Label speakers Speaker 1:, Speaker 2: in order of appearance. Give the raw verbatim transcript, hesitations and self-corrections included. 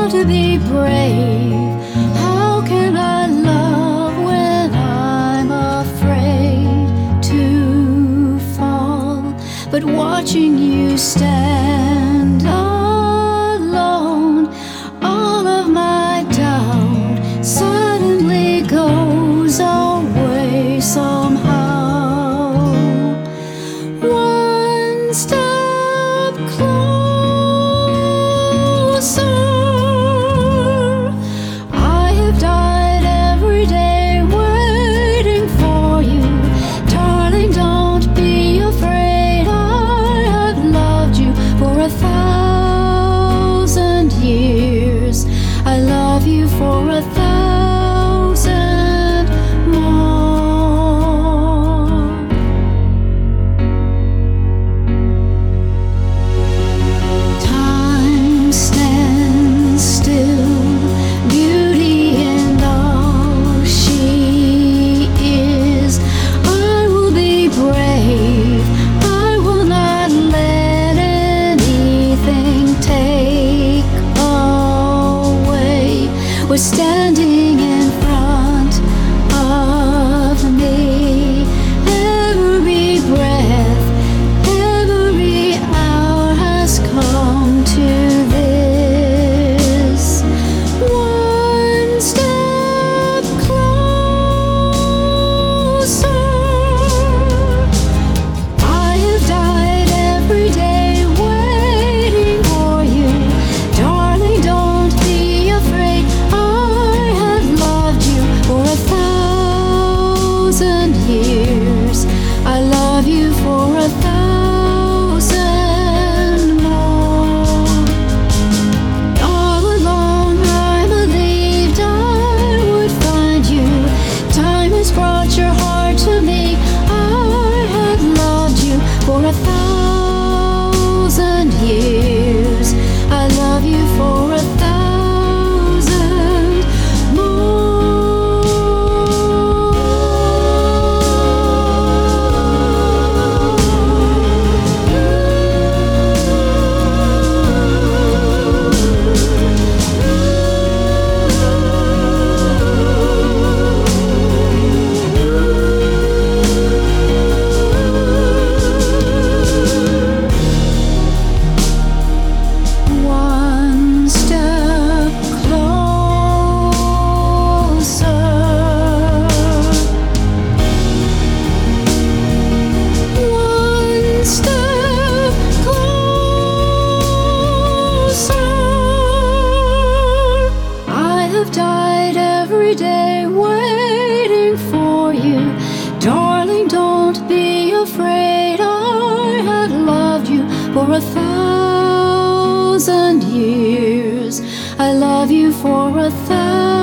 Speaker 1: to be brave. How can I love when I'm afraid to fall? But watching you stand alone, all of my doubt suddenly goes away somehow. One step closer. I have died every day waiting for you. Darling, don't be afraid. I have loved you for a thousand years. I love you for a thousand more. Time stands still, beauty and all she is. I will be brave. I will not let anything take away. We're standing in front of me. Every breath, every hour has come to this. One step closer. I have died every day waiting for you. Darling, don't be afraid. I have loved you for a thousand years. I love you for a thousand more. All along I believed I would find you. Time has brought your heart to me. I have loved you for a thousand years. I love you for a thousand One step closer. One step closer. I have died every day waiting for you. Darling, don't be afraid. I have loved you for a thousand years. I love you for a thousand